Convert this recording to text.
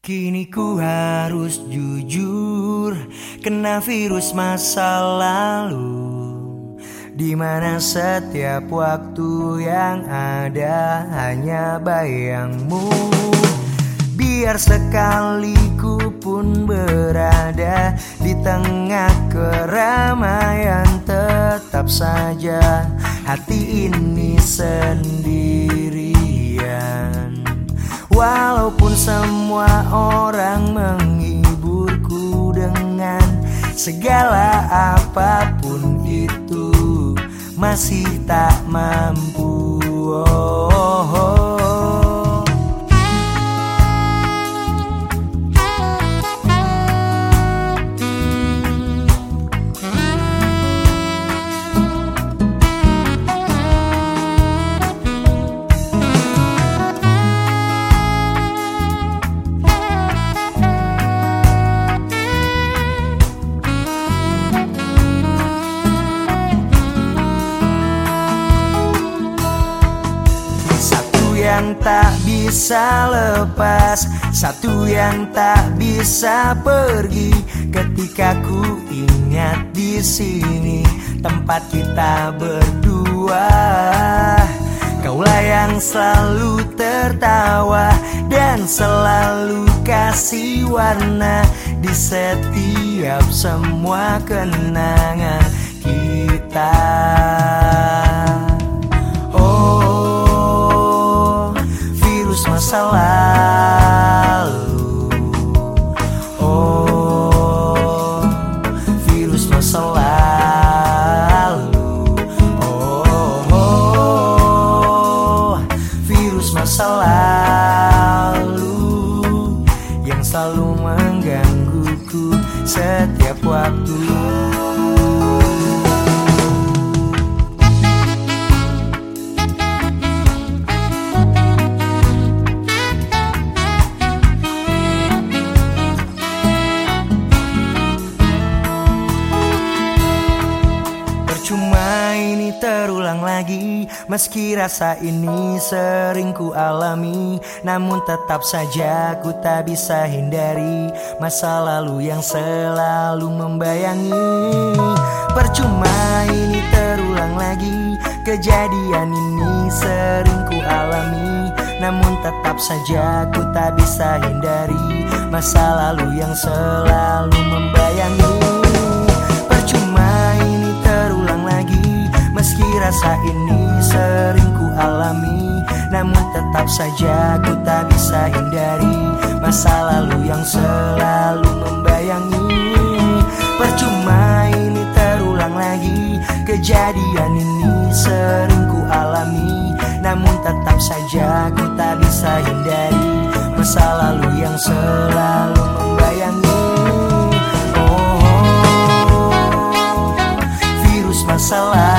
Kini ku harus jujur, kena virus masa lalu, dimana setiap waktu yang ada hanya bayangmu. Biar sekali ku pun berada di tengah keramaian, tetap saja hati ini sendirian. Walaupun semua orang menghiburku dengan segala apapun itu, masih tak mampu. Yang tak bisa lepas, satu yang tak bisa pergi. Ketika ku ingat di sini tempat kita berdua, kaulah yang selalu tertawa dan selalu kasih warna di setiap semua kenangan kita. Masa lalu, oh virus masa lalu, oh virus masa lalu yang selalu menggangguku setiap waktu. Cuma ini terulang lagi, meski rasa ini sering ku alami, namun tetap saja ku tak bisa hindari masa lalu yang selalu membayangi. Percuma ini terulang lagi, kejadian ini sering ku alami, namun tetap saja ku tak bisa hindari masa lalu yang selalu membayangi. Percuma ini terulang lagi, meski rasa ini sering ku alami, namun tetap saja ku tak bisa hindari masa lalu yang selalu membayangi. Percuma ini terulang lagi, kejadian ini sering ku alami, namun tetap saja ku tak bisa hindari masa lalu yang selalu membayangi. Masa lalu